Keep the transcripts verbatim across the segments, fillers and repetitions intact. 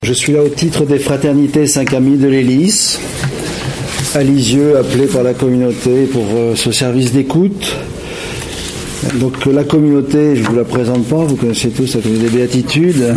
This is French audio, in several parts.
Je suis là au titre des fraternités cinq amis de l'Hélice, à Lisieux, appelé par la communauté pour euh, ce service d'écoute. Donc la communauté, je ne vous la présente pas, vous connaissez tous la communauté des béatitudes.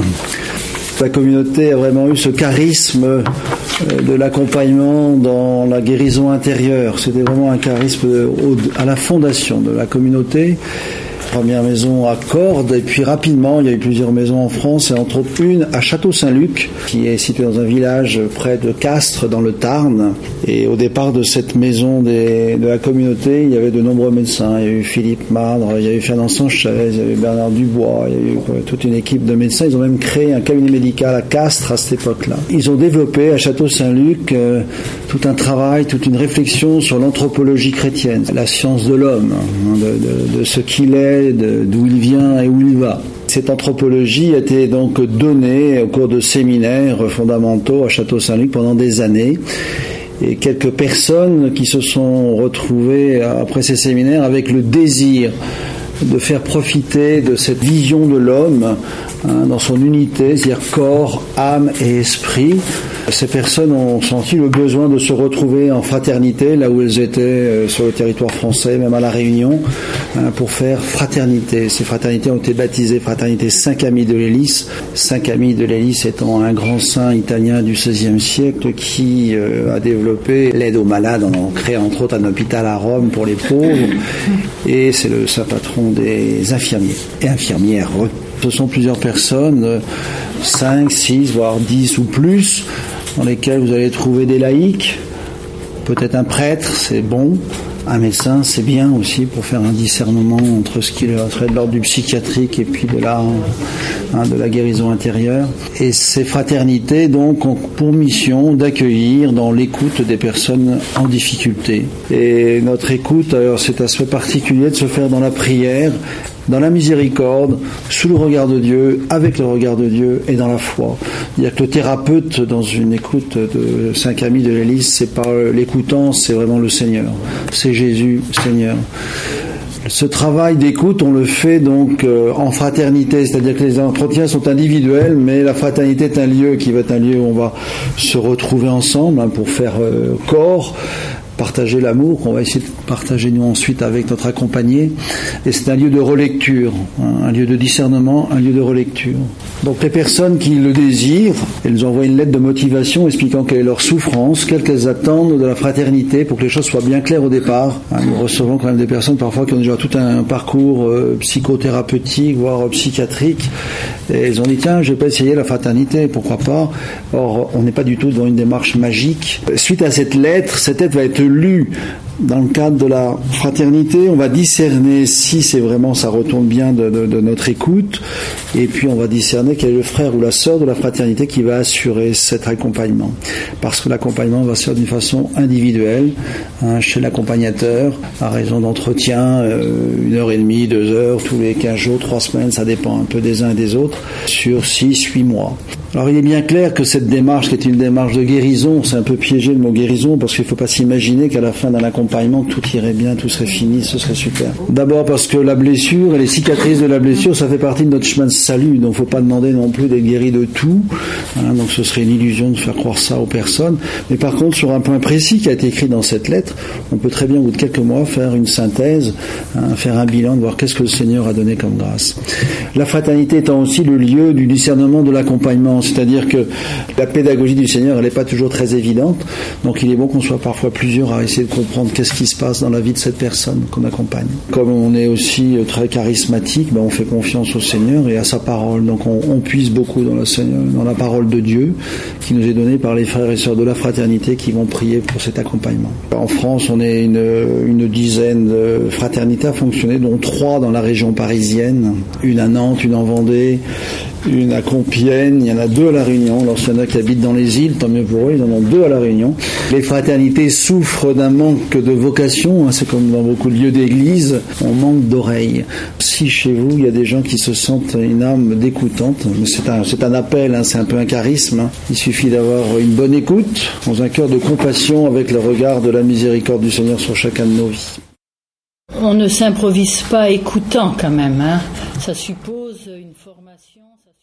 La communauté a vraiment eu ce charisme euh, de l'accompagnement dans la guérison intérieure. C'était vraiment un charisme de, au, à la fondation de la communauté. Première maison à Cordes, et puis rapidement il y a eu plusieurs maisons en France, et entre autres une à Château-Saint-Luc, qui est située dans un village près de Castres dans le Tarn. Et au départ de cette maison des, de la communauté, il y avait de nombreux médecins. Il y a eu Philippe Madre, il y a eu Fernand Sanchez, il y a eu Bernard Dubois, il y a eu quoi, toute une équipe de médecins. Ils ont même créé un cabinet médical à Castres à cette époque-là. Ils ont développé à Château-Saint-Luc euh, tout un travail, toute une réflexion sur l'anthropologie chrétienne, la science de l'homme, hein, de, de, de ce qu'il est, De, d'où il vient et où il va. Cette anthropologie a été donc donnée au cours de séminaires fondamentaux à Château-Saint-Luc pendant des années. Et quelques personnes qui se sont retrouvées après ces séminaires avec le désir de faire profiter de cette vision de l'homme hein, dans son unité, c'est-à-dire corps, âme et esprit. Ces personnes ont senti le besoin de se retrouver en fraternité, là où elles étaient euh, sur le territoire français, même à La Réunion, hein, pour faire fraternité. Ces fraternités ont été baptisées Fraternité cinq amis de l'Hélice. Cinq amis de l'Hélice étant un grand saint italien du seizième siècle qui euh, a développé l'aide aux malades, en créant entre autres un hôpital à Rome pour les pauvres. Et c'est le saint patron des infirmiers et infirmières. Ce sont plusieurs personnes, cinq, six, voire dix ou plus, dans lesquelles vous allez trouver des laïcs, peut-être un prêtre, c'est bon, un médecin, c'est bien aussi pour faire un discernement entre ce qui serait de l'ordre du psychiatrique et puis de la, hein, de la guérison intérieure. Et ces fraternités, donc, ont pour mission d'accueillir dans l'écoute des personnes en difficulté. Et notre écoute, alors, cet aspect particulier de se faire dans la prière, dans la miséricorde, sous le regard de Dieu, avec le regard de Dieu et dans la foi. C'est-à-dire que le thérapeute, dans une écoute de cinq amis de l'Hélice, c'est pas l'écoutant, c'est vraiment le Seigneur. C'est Jésus, Seigneur. Ce travail d'écoute, on le fait donc euh, en fraternité, c'est-à-dire que les entretiens sont individuels, mais la fraternité est un lieu qui va être un lieu où on va se retrouver ensemble hein, pour faire euh, corps, partager l'amour qu'on va essayer de partager nous ensuite avec notre accompagné. Et c'est un lieu de relecture, un lieu de discernement, un lieu de relecture. Donc les personnes qui le désirent, elles nous envoient une lettre de motivation expliquant quelle est leur souffrance, quelles qu'elles attendent de la fraternité pour que les choses soient bien claires au départ. Nous recevons quand même des personnes parfois qui ont déjà tout un parcours euh, psychothérapeutique, voire psychiatrique, et elles ont dit tiens, je vais pas essayer la fraternité, pourquoi pas. Or, on n'est pas du tout dans une démarche magique. Suite à cette lettre, cette lettre va être lue dans le cadre de la fraternité, on va discerner si c'est vraiment, ça retourne bien de, de, de notre écoute, et puis on va discerner quel est le frère ou la sœur de la fraternité qui va assurer cet accompagnement. Parce que l'accompagnement va se faire d'une façon individuelle, hein, chez l'accompagnateur, à raison d'entretien, euh, une heure et demie, deux heures, tous les quinze jours, trois semaines, ça dépend un peu des uns et des autres, sur six, huit mois. Alors il est bien clair que cette démarche, qui est une démarche de guérison, c'est un peu piégé le mot guérison, parce qu'il ne faut pas s'imaginer qu'à la fin d'un accompagnement, tout irait bien, tout serait fini, ce serait super. D'abord parce que la blessure et les cicatrices de la blessure, ça fait partie de notre chemin de salut, donc il ne faut pas demander non plus d'être guéri de tout, hein, donc ce serait une illusion de faire croire ça aux personnes. Mais par contre, sur un point précis qui a été écrit dans cette lettre, on peut très bien, au bout de quelques mois, faire une synthèse, hein, faire un bilan, de voir qu'est-ce que le Seigneur a donné comme grâce. La fraternité étant aussi le lieu du discernement de l'accompagnement, c'est-à-dire que la pédagogie du Seigneur, elle n'est pas toujours très évidente, donc il est bon qu'on soit parfois plusieurs à essayer de comprendre qu'est-ce qui se passe dans la vie de cette personne qu'on accompagne. Comme on est aussi très charismatique, ben on fait confiance au Seigneur et à sa parole, donc on, on puise beaucoup dans le Seigneur, dans la parole de Dieu qui nous est donnée par les frères et sœurs de la fraternité qui vont prier pour cet accompagnement. En France, on est une, une dizaine de fraternités à fonctionner, dont trois dans la région parisienne, une à Nantes, une en Vendée, une à Compiègne, il y en a deux à La Réunion. Lorsqu'il y en a qui habitent dans les îles, tant mieux pour eux, ils en ont deux à La Réunion. Les fraternités souffrent d'un manque de vocation, hein, c'est comme dans beaucoup de lieux d'église, on manque d'oreilles. Si chez vous, il y a des gens qui se sentent une âme d'écoutante, c'est un, c'est un appel, hein, c'est un peu un charisme, hein. Il suffit d'avoir une bonne écoute, dans un cœur de compassion, avec le regard de la miséricorde du Seigneur sur chacun de nos vies. On ne s'improvise pas écoutant quand même, hein. Ça suppose une formation. Ça...